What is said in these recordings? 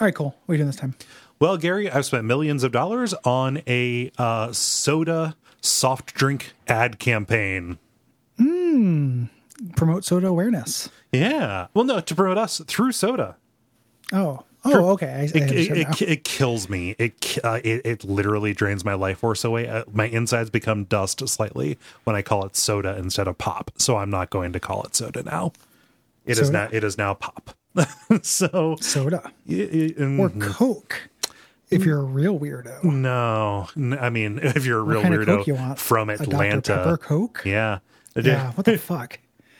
All right, cool. What are you doing this time? Well, Gary, I've spent millions of dollars on a soda soft drink ad campaign. Promote soda awareness. Yeah. Well, no, to promote us through soda. Oh, okay. It kills me. It literally drains my life force away. My insides become dust slightly when I call it soda instead of pop. So I'm not going to call it soda now. It is now pop. So soda or Coke. If you're a real weirdo. No, I mean, if you're a real weirdo from Atlanta. A Dr. Pepper Coke? Yeah. Yeah, what the fuck?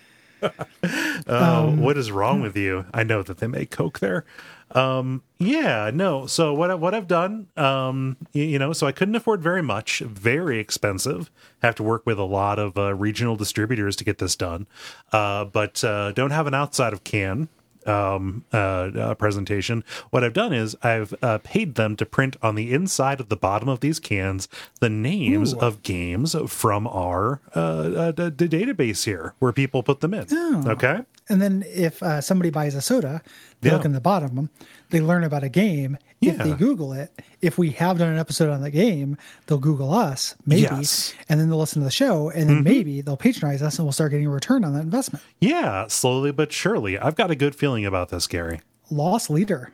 What is wrong with you? I know that they make Coke there. Yeah, no. So what I've done, so I couldn't afford very much, very expensive. Have to work with a lot of regional distributors to get this done. But don't have an outside of can presentation. What I've done is I've paid them to print on the inside of the bottom of these cans the names of games from our the database here where people put them in. Okay. And then if somebody buys a soda, they look in the bottom, they learn about a game. If they Google it, if we have done an episode on the game, they'll Google us, maybe, and then they'll listen to the show, and then maybe they'll patronize us, and we'll start getting a return on that investment. Yeah, slowly but surely. I've got a good feeling about this, Gary. Loss leader.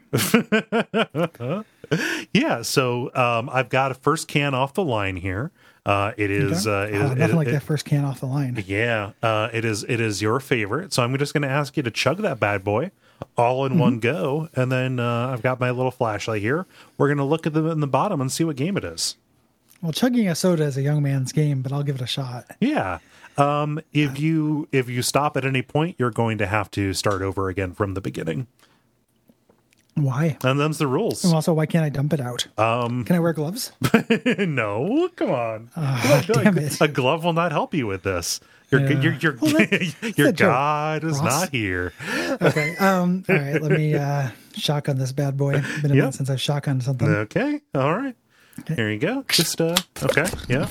Yeah, so I've got a first can off the line here. It is nothing like that first can off the line. Yeah, it is your favorite. So I'm just going to ask you to chug that bad boy all in one go, and then I've got my little flashlight here. We're going to look at them in the bottom and see what game it is. Well, chugging a soda is a young man's game, but I'll give it a shot. Yeah. If you stop at any point, you're going to have to start over again from the beginning. Why? And them's the rules. And also, why can't I dump it out? Can I wear gloves? No, come on. Damn it. A glove will not help you with this. Your God is not here. Okay. All right. Let me shotgun this bad boy. It's been a minute since I've shotgunned something. Okay. All right. Okay. Here you go. Just okay. Yeah.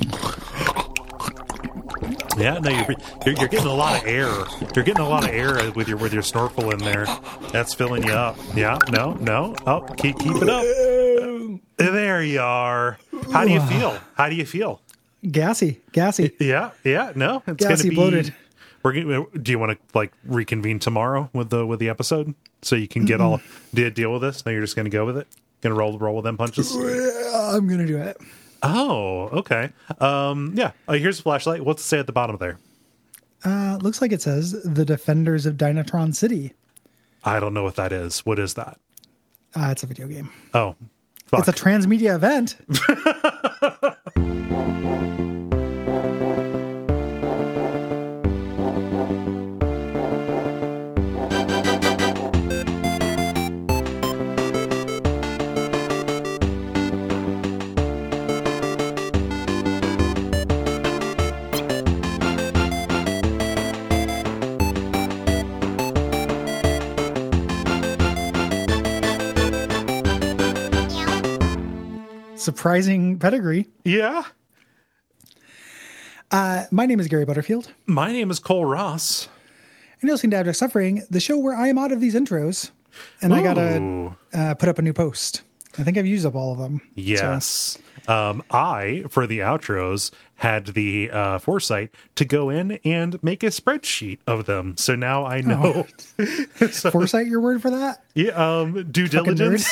Yeah, no, you're getting a lot of air. You're getting a lot of air with your snorkel in there. That's filling you up. Yeah, no. Oh, keep it up. There you are. How do you feel? Gassy. Yeah. No, it's going to be bloated. Do you want to reconvene tomorrow with the episode so you can get deal with this? No, you're just going to go with it. Going to roll with them punches. I'm going to do it. Oh, okay. Yeah. Here's a flashlight. What's it say at the bottom there? Looks like it says the Defenders of Dynatron City. I don't know what that is. What is that? It's a video game. Oh, fuck. It's a transmedia event. Surprising pedigree. Yeah. My name is Gary Butterfield. My name is Cole Ross. And you're listening to Abject Suffering, the show where I am out of these intros, and I gotta put up a new post. I think I've used up all of them. Yes. So. I, for the outros, had the foresight to go in and make a spreadsheet of them. So now I know. So, foresight, your word for that? Yeah. Due diligence.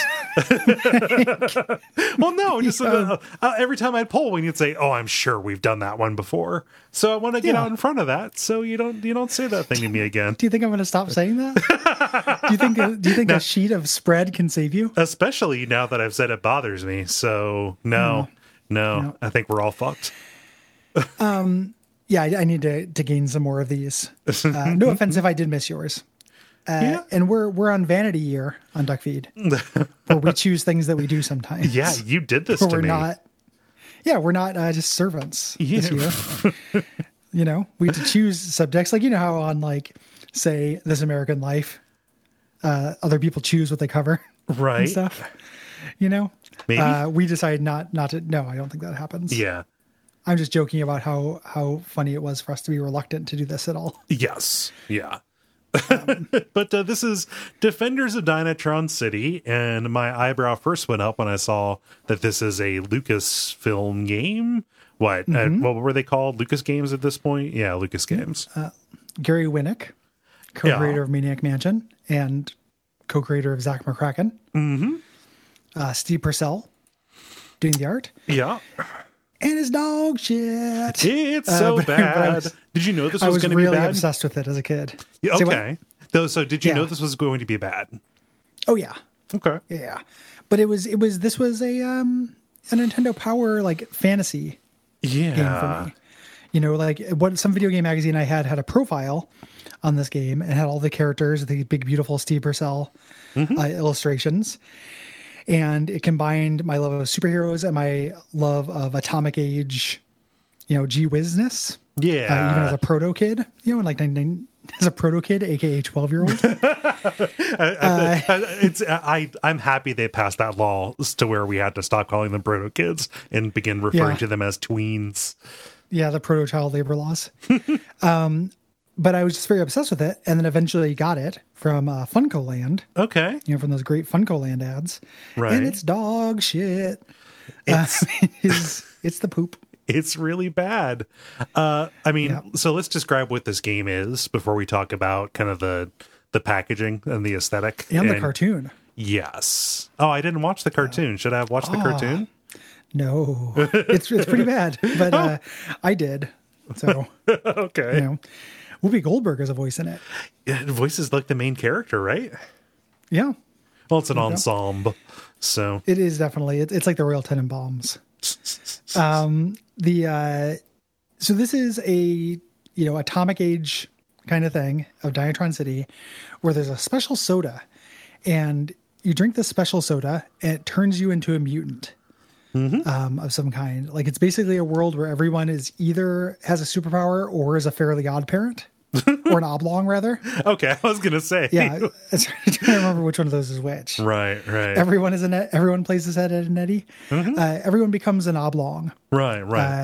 Well, no, just every time I'd pull one, you'd say, "Oh, I'm sure we've done that one before." So I want to get out in front of that, so you don't say that thing to me again. Do you think I'm going to stop saying that? Do you think a sheet of spread can save you? Especially now that I've said it bothers me. So no, I think we're all fucked. Yeah, I need to gain some more of these. No offense if I did miss yours. And we're on vanity year on DuckFeed, where we choose things that we do sometimes. Yeah, you did this to me. We're not just servants this year. We have to choose subjects. Like, how on say This American Life, other people choose what they cover, right? And stuff. Maybe we decided not to. No, I don't think that happens. Yeah. I'm just joking about how funny it was for us to be reluctant to do this at all. Yes. Yeah. But this is Defenders of Dynatron City, and my eyebrow first went up when I saw that this is a Lucasfilm game. What were they called? Lucas Games at this point? Yeah, Lucas Games. Gary Winnick, co-creator of Maniac Mansion and co-creator of Zach McCracken. Steve Purcell doing the art. Yeah. And his dog shit. It's so bad. Did you know this was going to be bad? I was really obsessed with it as a kid. Yeah, okay. So did you know this was going to be bad? Oh yeah. Okay. Yeah. But this was a Nintendo Power like fantasy game for me. You know, like some video game magazine I had a profile on this game and had all the characters, the big beautiful Steve Purcell illustrations. And it combined my love of superheroes and my love of Atomic Age, gee whizness. Yeah. Even as a proto kid, and like as a proto kid, aka 12-year-old. I'm happy they passed that law to where we had to stop calling them proto kids and begin referring to them as tweens. Yeah, the proto child labor laws. But I was just very obsessed with it, and then eventually got it from Funko Land. Okay, from those great Funko Land ads. Right, and it's dog shit. It's the poop. It's really bad. So let's describe what this game is before we talk about kind of the packaging and the aesthetic and the cartoon. Yes. Oh, I didn't watch the cartoon. Should I have watched the cartoon? No, it's pretty bad, but I did. So okay. Whoopi Goldberg has a voice in it. Yeah, the voice is like the main character, right? Yeah. Well, it's an ensemble, so it is definitely. It's like the Royal Tenenbaums. So this is a Atomic Age kind of thing of Dynatron City, where there's a special soda, and you drink this special soda, and it turns you into a mutant. Of some kind. Like it's basically a world where everyone is either has a superpower or is a Fairly Odd Parent, or an oblong rather. Okay, I was gonna say. Yeah, I'm trying to remember which one of those is which. Right. Everyone plays his head at an Eddie. Everyone becomes an oblong. Right.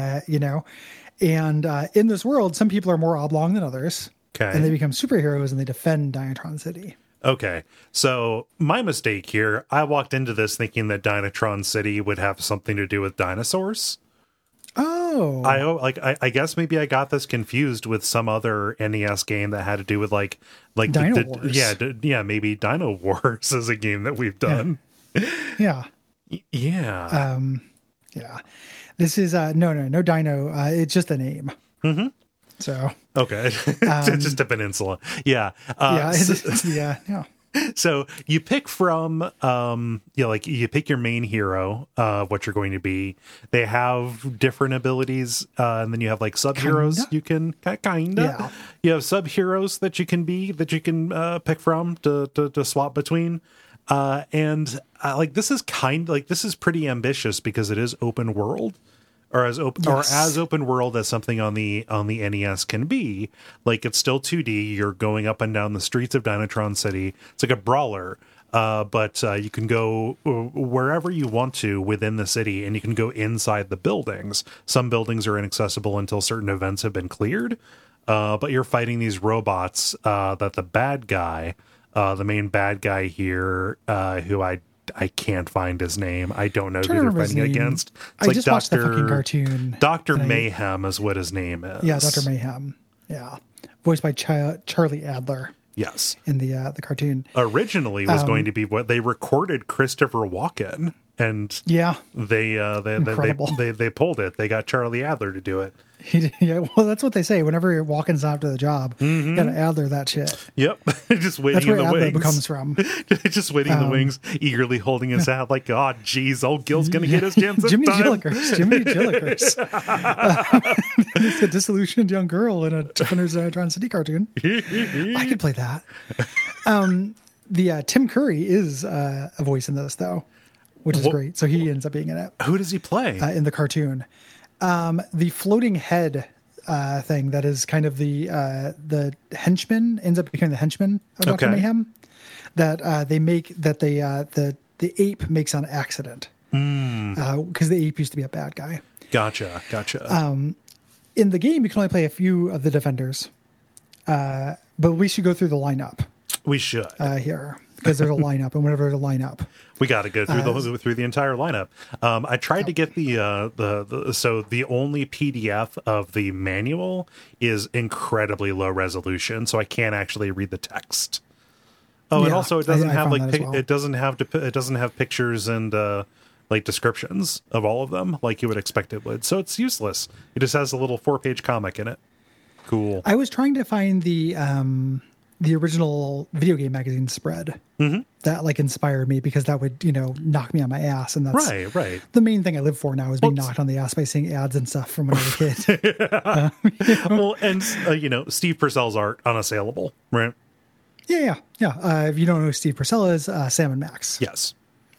And in this world, some people are more oblong than others. Okay. And they become superheroes and they defend Dynatron City. Okay, so my mistake here, I walked into this thinking that Dynatron City would have something to do with dinosaurs. Oh. I guess maybe I got this confused with some other NES game that had to do with like Dino Wars. Maybe Dino Wars is a game that we've done. Yeah. Yeah. Yeah. This is no Dino. It's just a name. So okay, just a peninsula. Yeah, yeah. So you pick from, you pick your main hero, what you're going to be. They have different abilities, and then you have like sub heroes. You can kinda. Yeah. You have sub heroes that you can be pick from to swap between. This is pretty ambitious because it is open world. Or as open world as something on the NES can be. Like it's still 2D. You're going up and down the streets of Dynatron City. It's like a brawler, but you can go wherever you want to within the city, and you can go inside the buildings. Some buildings are inaccessible until certain events have been cleared. But you're fighting these robots that the bad guy, the main bad guy here, who I can't find his name. I don't know who they're fighting against. It's I just watched the fucking cartoon. Dr. Mayhem is what his name is. Yeah, Dr. Mayhem. Yeah. Voiced by Charlie Adler. Yes. In the cartoon. Originally was going to be what they recorded Christopher Walken, and they pulled it. They got Charlie Adler to do it. Yeah, well, that's what they say. Whenever you're walking after the job, you gotta Adler that shit. Yep, just waiting in the Adler wings. Comes from just waiting in the wings, eagerly holding his hat, like, oh, geez, old Gil's gonna get his chance. Jimmy Jillikers. It's a disillusioned young girl in a Defenders of Dynatron City cartoon. I could play that. Tim Curry is a voice in this though, which is great. So he ends up being in it. Who does he play in the cartoon? The floating head thing that is kind of the henchman ends up becoming the henchman of Dr. Mayhem that they make that the ape makes on accident because the ape used to be a bad guy. Gotcha. In the game, you can only play a few of the defenders. But we should go through the lineup. We should here, because there's a lineup, and whenever there's a lineup, we got to go through the entire lineup. I tried to get so the only PDF of the manual is incredibly low resolution, so I can't actually read the text. Oh, and also it doesn't have it doesn't have pictures and like descriptions of all of them like you would expect it would. So it's useless. It just has a little 4-page comic in it. Cool. I was trying to find the original video game magazine spread that like inspired me, because that would, knock me on my ass. And that's right. The main thing I live for now is being knocked on the ass by seeing ads and stuff from when I was a kid. Well, and Steve Purcell's art unassailable, right? Yeah. If you don't know who Steve Purcell is, Sam and Max. Yes.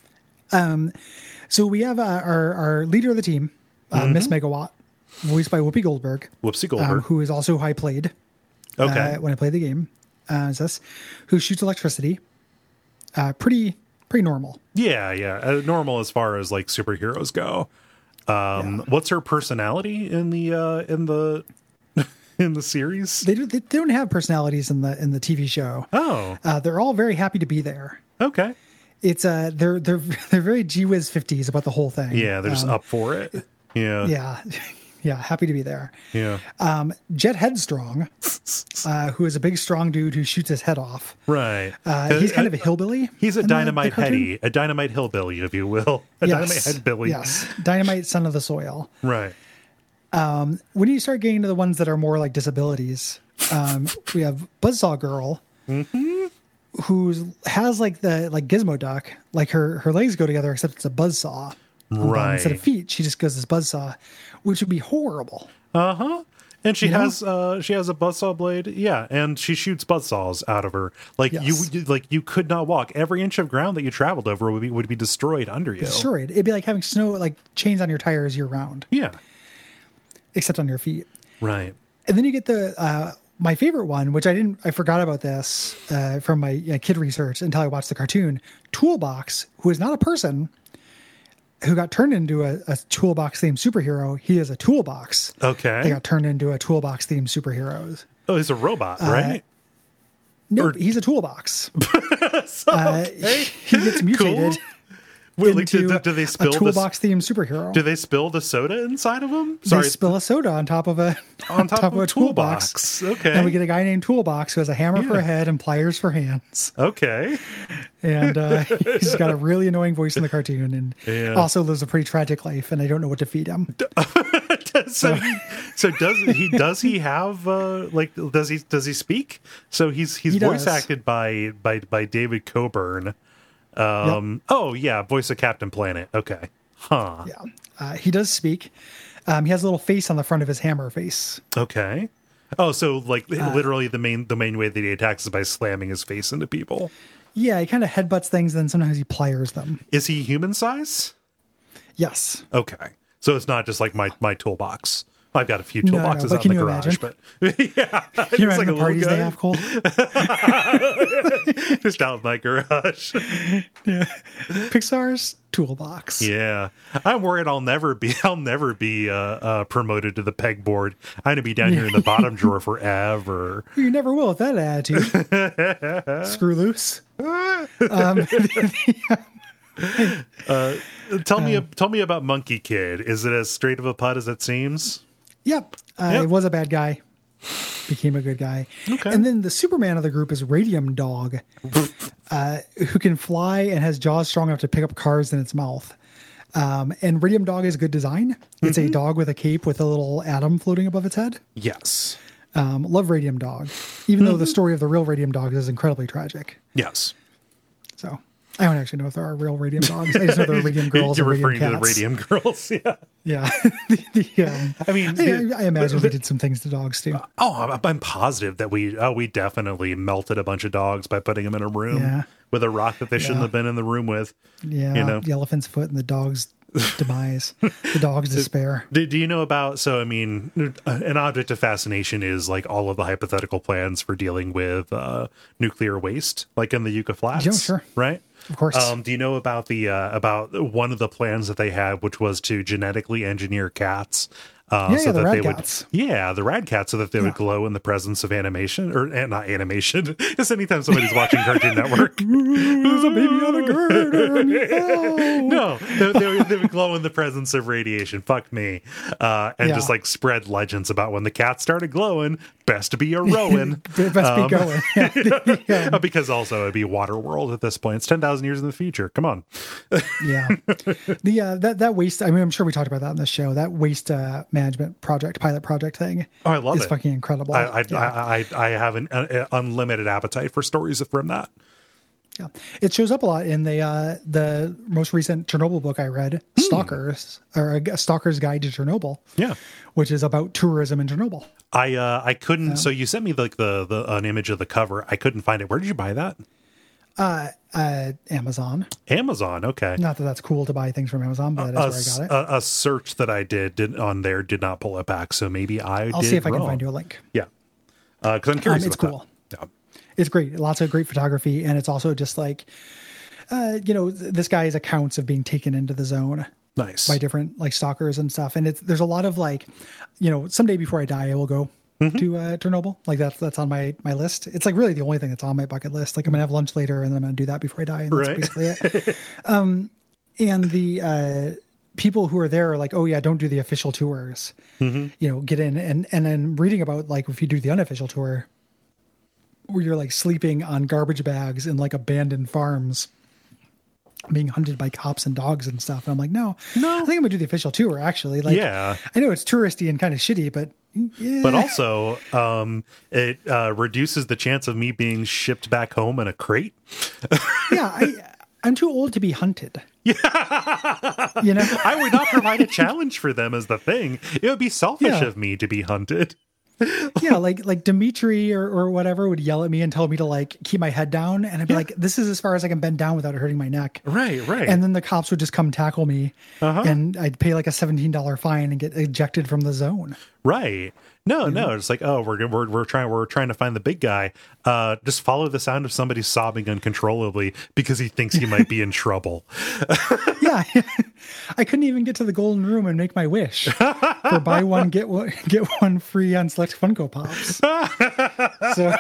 So we have our leader of the team, Miss Megawatt, voiced by Whoopi Goldberg. Who is also who I played. Okay. When I played the game, is this, who shoots electricity. Pretty normal. Yeah. Normal as far as like superheroes go. What's her personality in the in the series? They don't have personalities in the TV show. Oh. They're all very happy to be there. Okay. It's they're very gee whiz 50s about the whole thing. Yeah, they're just up for it. Yeah. Yeah, happy to be there. Yeah. Jet Headstrong, who is a big, strong dude who shoots his head off. Right. He's kind of a hillbilly. He's a dynamite heady, a dynamite hillbilly, if you will. Dynamite headbilly. Yes. Dynamite son of the soil. Right. When you start getting to the ones that are more like disabilities, we have Buzzsaw Girl, who has like the Gizmo Duck, like her legs go together, except it's a buzzsaw. Right. Instead of feet, she just goes this buzzsaw, which would be horrible. And she has a buzzsaw blade, and she shoots buzzsaws out of her. You could not walk. Every inch of ground that you traveled over would be destroyed under you. Destroyed. It'd be like having snow, like chains on your tires year round. Yeah. Except on your feet. Right. And then you get the my favorite one, which I forgot about this from my kid research until I watched the cartoon. Toolbox, who is not a person, who got turned into a Toolbox themed superhero. He is a toolbox. Okay. They got turned into a Toolbox themed superheroes. Oh, he's a robot, right? No, he's a toolbox. Okay. He gets mutated. Cool. Do they spill a Toolbox themed superhero? Do they spill the soda inside of him? Sorry. They spill a soda on top of a toolbox. Okay. And we get a guy named Toolbox who has a hammer for a head and pliers for hands. Okay. And he's got a really annoying voice in the cartoon, and also lives a pretty tragic life. And I don't know what to feed him. So does he have does he speak? So he's voice acted by David Coburn. Voice of Captain Planet. Okay. Huh. Yeah. He does speak. He has a little face on the front of his hammer face. Okay. Oh, so literally the main way that he attacks is by slamming his face into people. Yeah, he kind of headbutts things, then sometimes he pliers them. Is he human size? Yes. Okay. So it's not just like my toolbox. I've got a few toolboxes out in the garage, but yeah. Can you imagine the parties they have, Cole? Just out in my garage. Yeah. Pixar's toolbox. Yeah. I'm worried I'll never be promoted to the pegboard. I'm going to be down here in the bottom drawer forever. You never will with that attitude. Screw loose. Tell me about Monkey Kid. Is it as straight of a putt as it seems? Yep. It was a bad guy. Became a good guy. Okay. And then the Superman of the group is Radium Dog, who can fly and has jaws strong enough to pick up cars in its mouth. And Radium Dog is good design. It's a dog with a cape with a little atom floating above its head. Yes. Love Radium Dog, even though the story of the real Radium Dog is incredibly tragic. Yes. So I don't actually know if there are real Radium Dogs. I just know there are Radium Girls and Radium Cats. You're referring to the Radium Girls, yeah. Yeah. I mean, I imagine we did some things to dogs too. I'm positive that we definitely melted a bunch of dogs by putting them in a room with a rock that they shouldn't have been in the room with. Yeah, the elephant's foot and the dog's demise, the dog's despair. Do you know about, so I mean, an object of fascination is like all of the hypothetical plans for dealing with nuclear waste, like in the Yucca Flats. Yeah, sure. Right? Of course. Do you know about the about one of the plans that they had, which was to genetically engineer cats So that they would, the rad cats, so that they would glow in the presence of animation, or not animation. Just anytime somebody's watching Cartoon Network. There's a baby on a girder. No, they would glow in the presence of radiation. Fuck me, and just like spread legends about when the cat started glowing. Best to be a Rowan. Best be going. Because also it'd be Waterworld at this point. It's 10,000 years in the future. Come on. Yeah, that waste. I mean, I'm sure we talked about that in the show. That waste management pilot project thing. Oh, I love it. It's fucking incredible. I have an unlimited appetite for stories from that. Yeah, it shows up a lot in the most recent Chernobyl book I read, Stalkers, or A Stalker's Guide to Chernobyl. Yeah, which is about tourism in Chernobyl. I couldn't. So you sent me like the an image of the cover. I couldn't find it. Where did you buy that? Amazon. Amazon. Okay. Not that that's cool to buy things from Amazon, but that's where I got it. A search that I did on there did not pull it back. So maybe I'll see if I can find you a link. Yeah, because I'm curious. It's cool. Yeah. It's great. Lots of great photography, and it's also just like, this guy's accounts of being taken into the zone. Nice. By different like stalkers and stuff, and there's a lot of like, someday before I die, I will go to Chernobyl. Like that's on my list. It's like really the only thing that's on my bucket list. Like I'm gonna have lunch later, and then I'm gonna do that before I die, and that's basically it. And the people who are there are like, oh yeah, don't do the official tours. Get in, and then reading about like if you do the unofficial tour, where you're like sleeping on garbage bags in like abandoned farms, being hunted by cops and dogs and stuff. And I'm like, no, I think I'm gonna do the official tour actually. Like, I know it's touristy and kind of shitty, but but also it reduces the chance of me being shipped back home in a crate. I'm too old to be hunted. Yeah. I would not provide a challenge for them as the thing. It would be selfish of me to be hunted. Yeah, like Dimitri or whatever would yell at me and tell me to like keep my head down, and I'd be like, this is as far as I can bend down without hurting my neck. Right. And then the cops would just come tackle me, and I'd pay like a $17 fine and get ejected from the zone. Right. No, it's like, oh, we're trying to find the big guy. Just follow the sound of somebody sobbing uncontrollably because he thinks he might be in trouble. Yeah. I couldn't even get to the golden room and make my wish for buy one get one free on select Funko Pops. So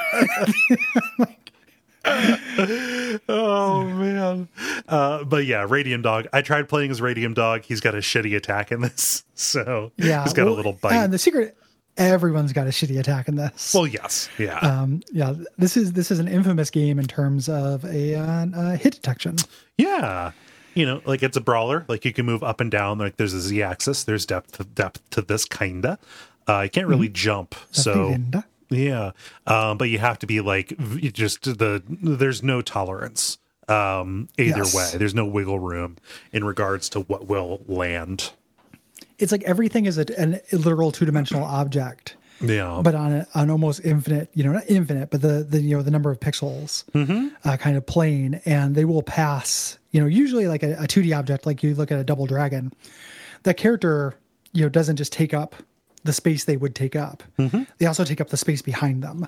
oh man. But yeah, Radium Dog. I tried playing as Radium Dog. He's got a shitty attack in this. So he's got a little bite. The secret, everyone's got a shitty attack in this. Well, yes. Yeah. This is an infamous game in terms of a hit detection. Yeah. Like it's a brawler. Like you can move up and down. Like there's a Z-axis. There's depth to this kinda. You can't really jump. So yeah. But you have to be like there's no tolerance either way. There's no wiggle room in regards to what will land. It's like everything is a literal two-dimensional object. Yeah. But on almost infinite, not infinite, but the number of pixels kind of plane, and they will pass, usually like a 2D object, like you look at a Double Dragon, that character, doesn't just take up the space they would take up. They also take up the space behind them,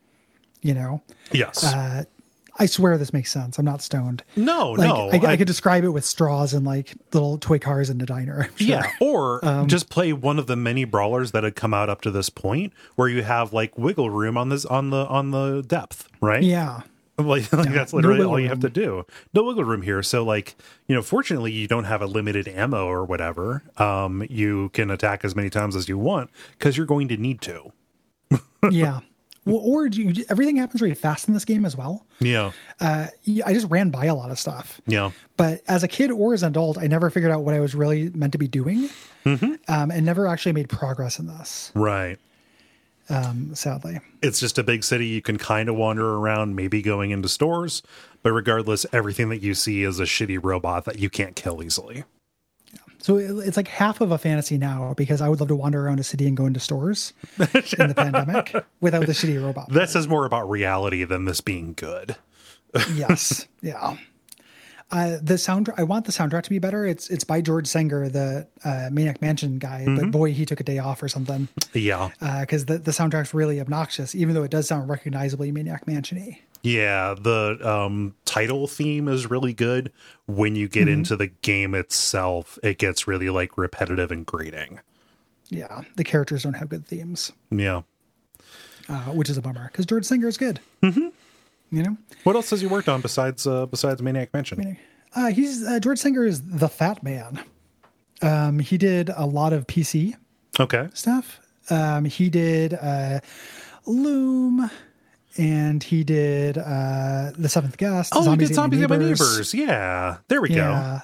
Yes. I swear this makes sense. I'm not stoned. No. I could describe it with straws and like little toy cars in the diner. Sure. Yeah, or just play one of the many brawlers that had come out up to this point, where you have like wiggle room on the depth, right? Yeah. Like that's literally all you have to do. No wiggle room here. So like, fortunately you don't have a limited ammo or whatever. You can attack as many times as you want because you're going to need to. Yeah. Well, or everything happens really fast in this game as well. Yeah. I just ran by a lot of stuff. Yeah. But as a kid or as an adult, I never figured out what I was really meant to be doing, and never actually made progress in this. Right. Sadly. It's just a big city. You can kind of wander around, maybe going into stores, but regardless, everything that you see is a shitty robot that you can't kill easily. So it's like half of a fantasy now, because I would love to wander around a city and go into stores in the pandemic without the shitty robot. That says more about reality than this being good. Yes. Yeah. The soundtrack, I want the soundtrack to be better. It's by George Sanger, the Maniac Mansion guy, but boy, he took a day off or something. Yeah. Because the soundtrack's really obnoxious, even though it does sound recognizably Maniac Mansion-y. Yeah, the title theme is really good. When you get into the game itself, it gets really like repetitive and grating. Yeah, the characters don't have good themes. Yeah. Which is a bummer because George Singer is good. Mm-hmm. You know, what else has he worked on besides Maniac Mansion? George Singer is the Fat Man. He did a lot of PC stuff. He did Loom, and he did The Seventh Guest. Oh, he did Zombies Ate My Neighbors. Yeah, there we go.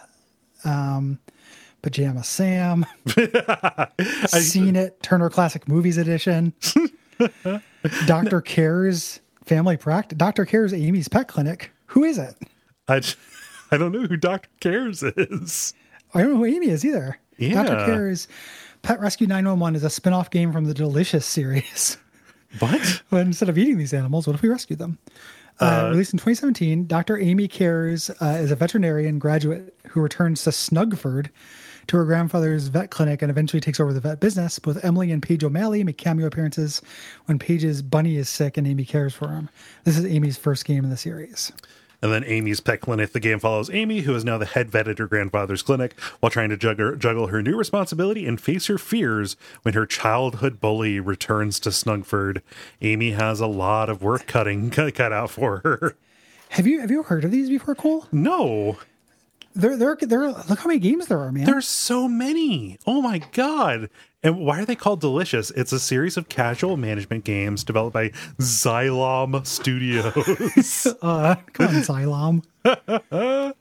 Pajama Sam. Seen It, Turner Classic Movies Edition. Dr. Care's Family Practice. Dr. Care's Amy's Pet Clinic. Who is it? I don't know who Dr. Cares is. I don't know who Amy is either. Yeah. Dr. Care's Pet Rescue 911 is a spin-off game from the Delicious series. What? Well, instead of eating these animals, what if we rescued them? Released in 2017, Dr. Amy Cares is a veterinarian graduate who returns to Snugford to her grandfather's vet clinic and eventually takes over the vet business. Both Emily and Paige O'Malley make cameo appearances when Paige's bunny is sick and Amy cares for him. This is Amy's first game in the series. And then Amy's Pet Clinic. The game follows Amy, who is now the head vet at her grandfather's clinic, while trying to juggle her new responsibility and face her fears when her childhood bully returns to Snugford. Amy has a lot of work cut out for her. Have you heard of these before, Cole? No. They're look how many games there are, man. There's so many. Oh my God. And why are they called Delicious? It's a series of casual management games developed by Xylom Studios. Come on, Xylom.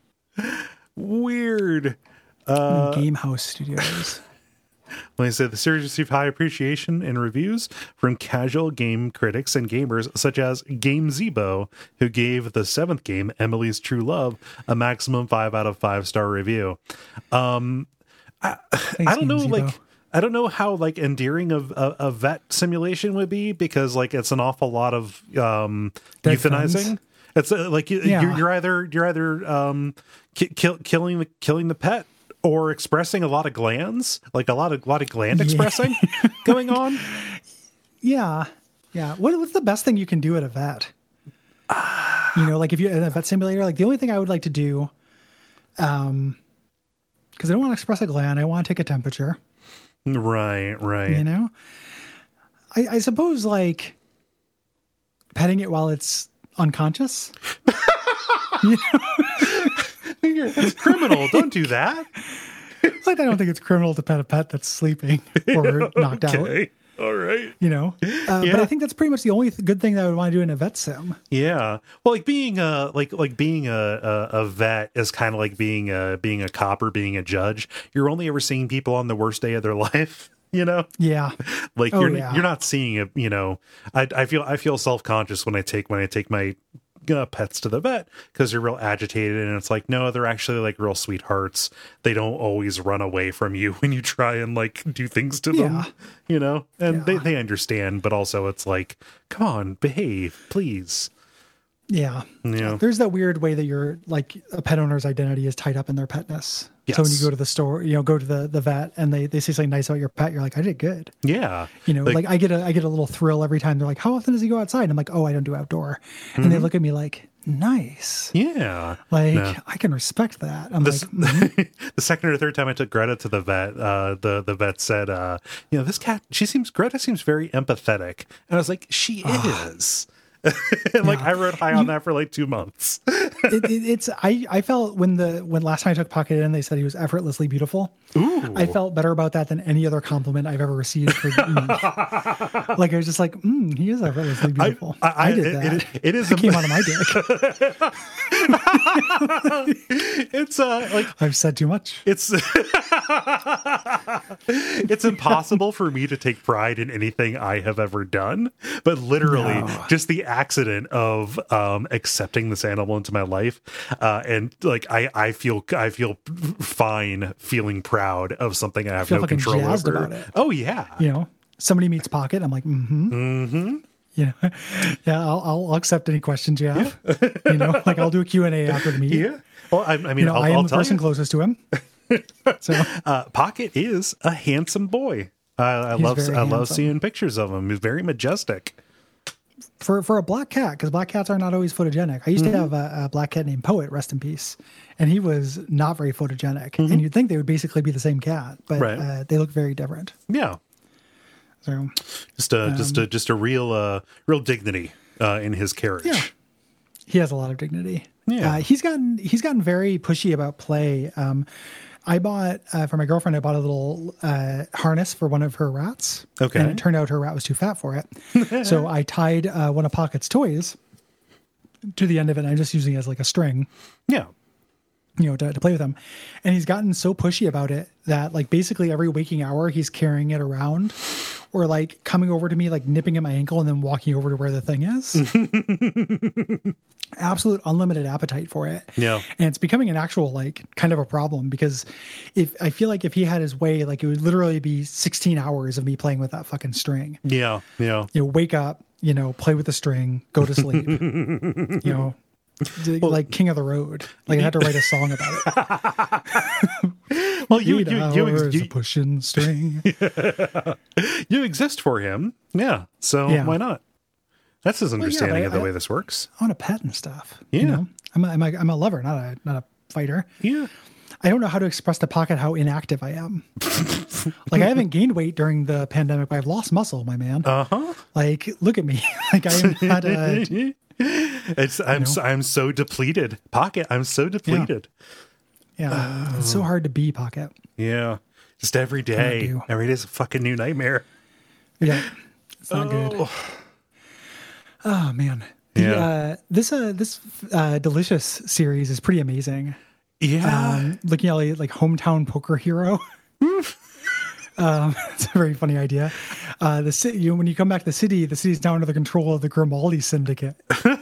Weird. Gamehouse Studios. When they said the series received high appreciation and reviews from casual game critics and gamers such as GameZebo, who gave the seventh game, Emily's True Love, a maximum 5 out of 5 star review. I don't know, Zebo. I don't know how endearing a vet simulation would be, because it's an awful lot of euthanizing. It's you're either killing the pet, or expressing a lot of glands, a lot of gland expressing going on. Yeah. What's the best thing you can do at a vet? If you're in a vet simulator, the only thing I would like to do, because I don't want to express a gland, I want to take a temperature. Right. I suppose petting it while it's unconscious. It's criminal. Don't do that. I don't think it's criminal to pet a pet that's sleeping or knocked out. All right. But I think that's pretty much the only good thing that I would want to do in a vet sim. Yeah. Well, being a vet is kind of like being a cop or being a judge. You're only ever seeing people on the worst day of their life. Yeah. You're not seeing it. I feel self-conscious when I take my pets to the vet, because they're real agitated, and it's no, they're actually real sweethearts. They don't always run away from you when you try and do things to them, and they understand, but also it's come on, behave, please. Yeah. There's that weird way that you're a pet owner's identity is tied up in their petness. Yes. So when you go to the store, go to the vet, and they say something nice about your pet, you're I did good. Yeah. I get a little thrill every time they're how often does he go outside? And I'm oh, I don't do outdoor. And they look at me nice. Yeah. I can respect that. I'm the second or third time I took Greta to the vet, the vet said, this cat, Greta seems very empathetic. And I was she is. And I rode high on that for 2 months. I felt when last time I took Pocket in, they said he was effortlessly beautiful. Ooh. I felt better about that than any other compliment I've ever received for me. I was just he is effortlessly beautiful. I did that. It came out of my dick. It's I've said too much. It's impossible for me to take pride in anything I have ever done, but literally just the accident of accepting this animal into my life, and I feel fine feeling proud of something I have no control over. About it. Oh yeah. Somebody meets Pocket, I'm I'll accept any questions you have. I'll do a Q&A after the meeting. Yeah. Well, I am the person closest to him. So Pocket is a handsome boy. I love seeing pictures of him. He's very majestic. for a black cat, because black cats are not always photogenic. I used to have a black cat named Poet, rest in peace, and he was not very photogenic. And you'd think they would basically be the same cat, but they look very different. Yeah. So just a real dignity in his carriage. Yeah. He has a lot of dignity. Yeah. He's gotten very pushy about play. I bought for my girlfriend. I bought a little harness for one of her rats. Okay. And it turned out her rat was too fat for it. So I tied one of Pocket's toys to the end of it. And I'm just using it as like a string. Yeah. To play with him. And he's gotten so pushy about it that like basically every waking hour he's carrying it around or like coming over to me, like nipping at my ankle and then walking over to where the thing is. Absolute unlimited appetite for it. Yeah. And it's becoming an actual like kind of a problem because I feel like if he had his way, like it would literally be 16 hours of me playing with that fucking string. Yeah. Yeah. Wake up, play with the string, go to sleep, like King of the Road. Like I had to write a song about it. Well, you pushing string. You exist for him. Yeah. So why not? That's his understanding of the way this works. I want a pet and stuff. Yeah. I'm a lover, not a fighter. Yeah. I don't know how to express to Pocket how inactive I am. Like I haven't gained weight during the pandemic, but I've lost muscle, my man. Uh-huh. Like, look at me. Like I am not I'm so depleted. Pocket, I'm so depleted. Yeah. It's so hard to be, Pocket. Yeah. Just every day. Every day is a fucking new nightmare. Yeah. It's not good. Oh man. This Delicious series is pretty amazing. Yeah. Looking at like Hometown Poker Hero. It's a very funny idea. The city, when you come back to the city's now under the control of the Grimaldi Syndicate.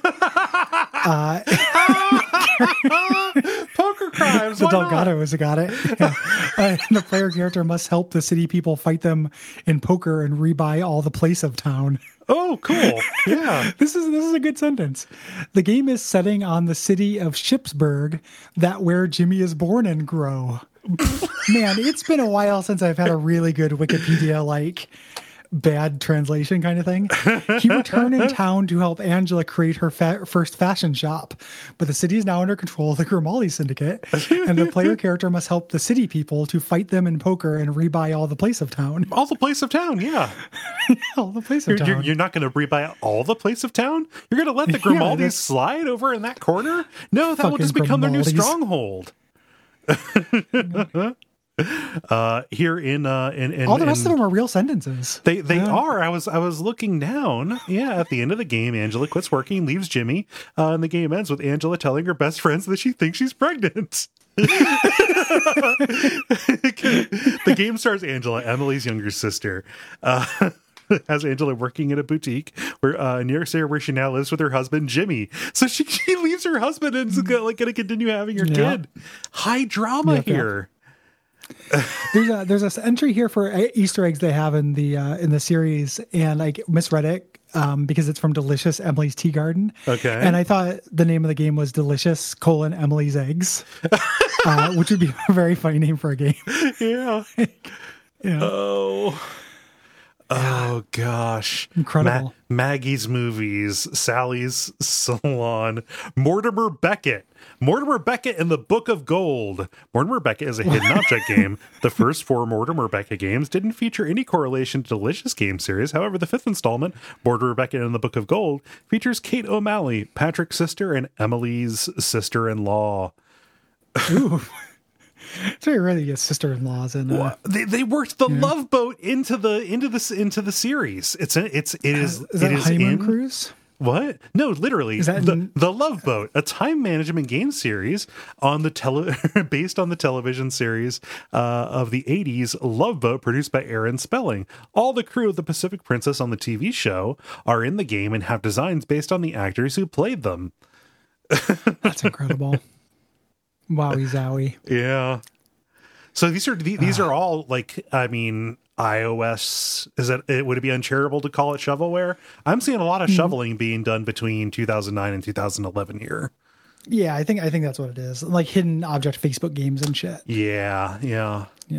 Poker crimes. The Delgado has got it. Yeah. And the player character must help the city people fight them in poker and rebuy all the place of town. Oh, cool. Yeah. This is a good sentence. The game is setting on the city of Shipsburg, that where Jimmy is born and grow. Man, it's been a while since I've had a really good Wikipedia like bad translation kind of thing. He returned in town to help Angela create her first fashion shop, but the city is now under control of the Grimaldi Syndicate, and the player character must help the city people to fight them in poker and rebuy all the place of town. All the place of town, yeah. All the place of town. You're not going to rebuy all the place of town? You're going to let the Grimaldis slide over in that corner? No, that will just become their new stronghold. Here in all the rest of them are real sentences. They are. I was looking down. Yeah, at the end of the game, Angela quits working, leaves Jimmy, and the game ends with Angela telling her best friends that she thinks she's pregnant. The game stars Angela, Emily's younger sister. Has Angela working in a boutique where in New York City, where she now lives with her husband Jimmy. So she leaves her husband and is going to continue having her kid. High drama here. There's this entry here for Easter eggs they have in the series, and I misread it because it's from Delicious Emily's Tea Garden. Okay, and I thought the name of the game was Delicious: Emily's Eggs, which would be a very funny name for a game. Yeah. Yeah. Oh gosh. Incredible. Maggie's Movies, Sally's Salon, Mortimer Beckett and the Book of Gold. Mortimer Beckett is a hidden object game. The first 4 Mortimer Beckett games didn't feature any correlation to Delicious game series. However, the 5th installment, Mortimer Beckett and the Book of Gold, features Kate O'Malley, Patrick's sister, and Emily's sister-in-law. Ooh. It's very rare to get sister-in-laws in. They worked the Love Boat into the series. It is Honeymoon Cruise? What? No, literally the Love Boat, a time management game series on the based on the television series of the 80s Love Boat, produced by Aaron Spelling. All the crew of the Pacific Princess on the TV show are in the game and have designs based on the actors who played them. That's incredible. Wowie zowie. Yeah. So these are all like, I mean, iOS. Would it be uncharitable to call it shovelware? I'm seeing a lot of shoveling being done between 2009 and 2011 here. Yeah, I think that's what it is. Like hidden object Facebook games and shit. Yeah.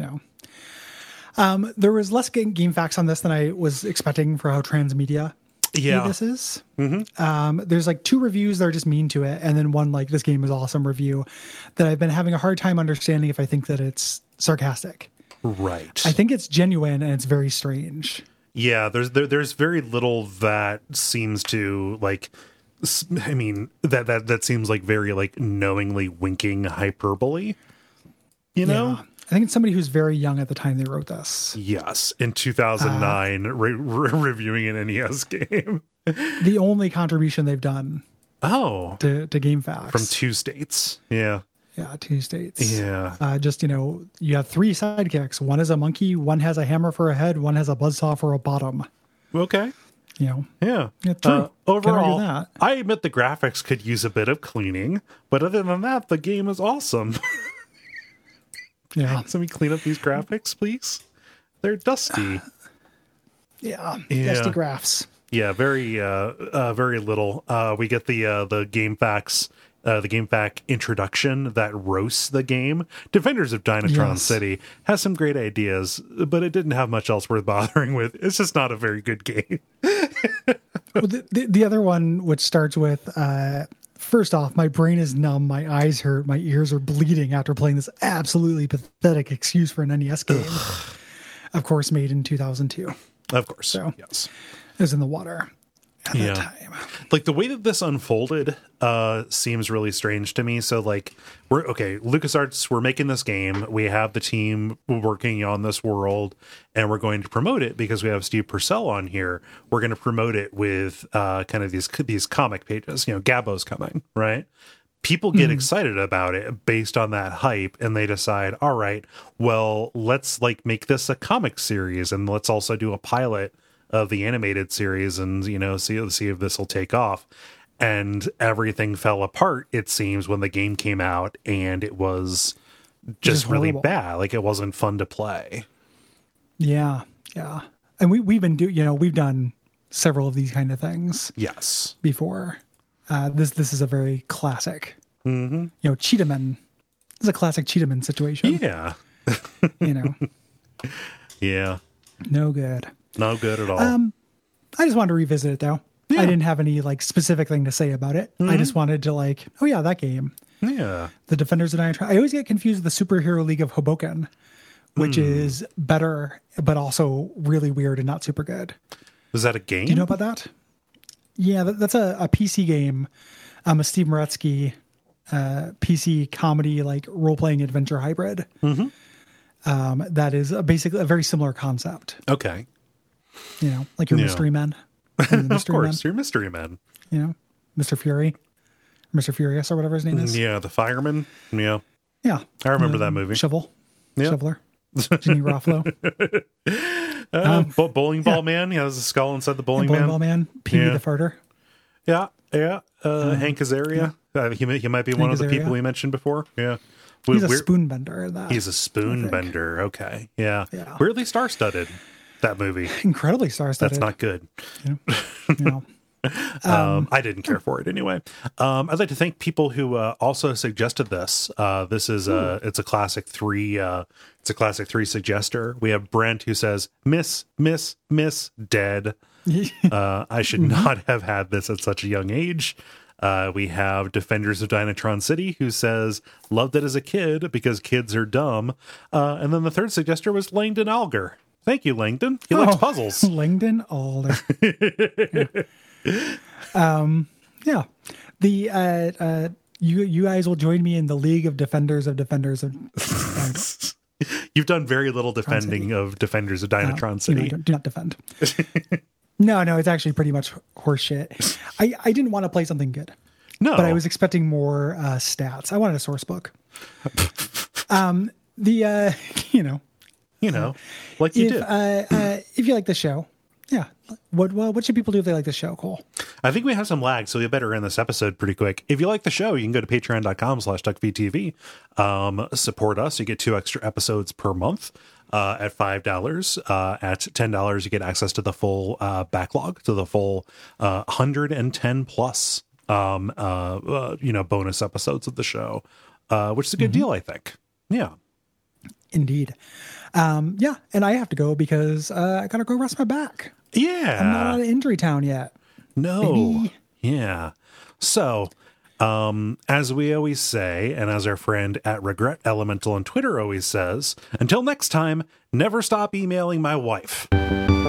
There was less game facts on this than I was expecting for how transmedia Yeah. this is. There's like 2 reviews that are just mean to it, and then one like this game is awesome review that I've been having a hard time understanding if I think that it's sarcastic. Right. I think it's genuine and it's very strange. Yeah, there's very little that seems to like. I mean, that seems like very like knowingly winking hyperbole. You know. Yeah. I think it's somebody who's very young at the time they wrote this. Yes, in 2009, reviewing an NES game. The only contribution they've done. Oh, to GameFAQs from 2 states. Yeah. Yeah, 2 states. Yeah. Just, you have 3 sidekicks. One is a monkey, one has a hammer for a head, one has a buzzsaw for a bottom. Okay. Yeah. True. Overall, I admit the graphics could use a bit of cleaning, but other than that, the game is awesome. Yeah. So we clean up these graphics, please. They're dusty. Dusty graphs. Yeah, very little. We get the GameFAQs. The GameFAQ introduction that roasts the game. Defenders of Dynatron City has some great ideas, but it didn't have much else worth bothering with. It's just not a very good game. Well, the other one, which starts with, first off, my brain is numb, my eyes hurt, my ears are bleeding after playing this absolutely pathetic excuse for an NES game. Of course, made in 2002. Of course, so, yes. It was in the water at that time. Like the way that this unfolded seems really strange to me. So like LucasArts, we're making this game. We have the team working on this world, and we're going to promote it because we have Steve Purcell on here. We're going to promote it with kind of these comic pages. Gabbo's coming, right? People get excited about it based on that hype, and they decide, all right, well, let's like make this a comic series, and let's also do a pilot of the animated series, and see if this will take off. And everything fell apart, it seems, when the game came out, and it was just really bad. Like, it wasn't fun to play. Yeah. And we've been we've done several of these kind of things. Yes. Before. This is a very classic. Cheetahman. This is a classic Cheetahman situation. Yeah. Yeah. No good. No good at all. I just wanted to revisit it though. Yeah. I didn't have any like specific thing to say about it. I just wanted to like, oh yeah, that game. Yeah. The Defenders of Dynatron. I always get confused with the Superhero League of Hoboken, which is better, but also really weird and not super good. Was that a game? Do you know about that? Yeah, that's a PC game. A Steve Moretsky PC comedy, like role-playing adventure hybrid. That is basically a very similar concept. Okay. Like your Mystery Men. Of course, your Mystery Men. Mr. Fury. Mr. Furious or whatever his name is. Yeah, the fireman. Yeah. Yeah. I remember that movie. Shoveler. Jimmy Ruffalo. Bowling Ball Man. He has a skull inside the bowling Ball Man. Pee-wee the Farter. Yeah. Hank Azaria. He might be one of the people we mentioned before. Yeah. He's a spoon bender. He's a spoon bender. Okay. Yeah. Weirdly star-studded, that movie. Incredibly star-studded. That's not good. Yeah. I didn't care for it anyway. I'd like to thank people who also suggested this. This is it's a classic 3. It's a classic 3 suggester. We have Brent who says, Miss, dead. I should not have had this at such a young age. We have Defenders of Dynatron City who says, loved it as a kid because kids are dumb. And then the third suggester was Langdon Alger. Thank you, Langdon. He likes puzzles. Langdon Alger. Yeah. The you guys will join me in the League of Defenders of You've done very little defending of Defenders of Dynatron City. Do not defend. No, it's actually pretty much horseshit. I didn't want to play something good. No. But I was expecting more stats. I wanted a source book. Like you did. If you like the show, yeah. What should people do if they like the show, Cole? I think we have some lag, so we better end this episode pretty quick. If you like the show, you can go to patreon.com/DuckFeedTV. Support us. You get 2 extra episodes per month at $5. At $10, you get access to the full backlog, to the full 110 plus bonus episodes of the show, which is a good deal, I think. Yeah. Indeed. And I have to go because I gotta go rest my back. Yeah. I'm not out of injury town yet. No. Maybe. Yeah. So, as we always say, and as our friend at Regret Elemental on Twitter always says, until next time, never stop emailing my wife.